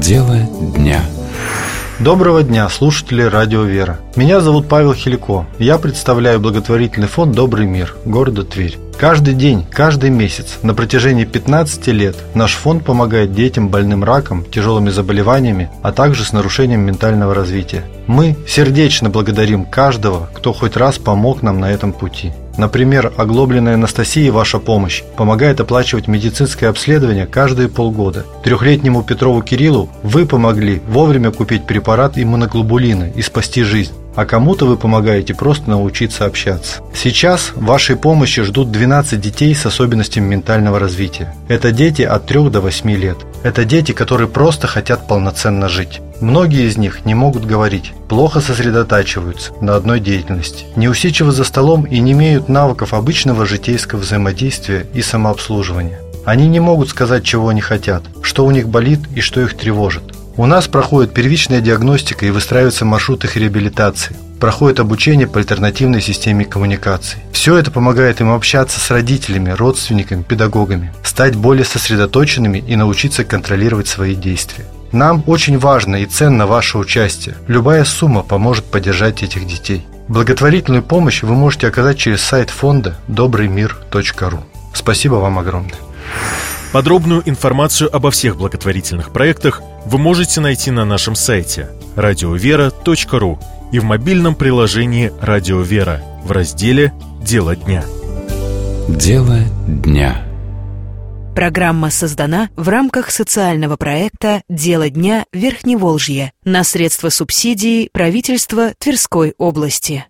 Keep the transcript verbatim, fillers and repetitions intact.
Дело дня. Доброго дня, слушатели Радио Вера. Меня зовут Павел Хилико. Я представляю благотворительный фонд «Добрый мир» города Тверь. Каждый день, каждый месяц, на протяжении пятнадцати лет наш фонд помогает детям, больным раком, тяжелыми заболеваниями, а также с нарушением ментального развития. Мы сердечно благодарим каждого, кто хоть раз помог нам на этом пути. Например, оглобленной Анастасии ваша помощь помогает оплачивать медицинское обследование каждые полгода. Трехлетнему Петрову Кириллу вы помогли вовремя купить препарат иммуноглобулина и спасти жизнь. А кому-то вы помогаете просто научиться общаться. Сейчас вашей помощи ждут двенадцать детей с особенностями ментального развития. Это дети от трёх до восьми лет. Это дети, которые просто хотят полноценно жить. Многие из них не могут говорить, плохо сосредотачиваются на одной деятельности, неусидчивы за столом и не имеют навыков обычного житейского взаимодействия и самообслуживания. Они не могут сказать, чего они хотят, что у них болит и что их тревожит. У нас проходит первичная диагностика и выстраивается маршрут их реабилитации. Проходит обучение по альтернативной системе коммуникаций. Все это помогает им общаться с родителями, родственниками, педагогами, стать более сосредоточенными и научиться контролировать свои действия. Нам очень важно и ценно ваше участие. Любая сумма поможет поддержать этих детей. Благотворительную помощь вы можете оказать через сайт фонда добрый мир точка ру. Спасибо вам огромное. Подробную информацию обо всех благотворительных проектах вы можете найти на нашем сайте радио вера точка ру и в мобильном приложении «Радио Вера» в разделе «Дело дня». Дело дня. Программа создана в рамках социального проекта «Дело дня Верхневолжье» на средства субсидий правительства Тверской области.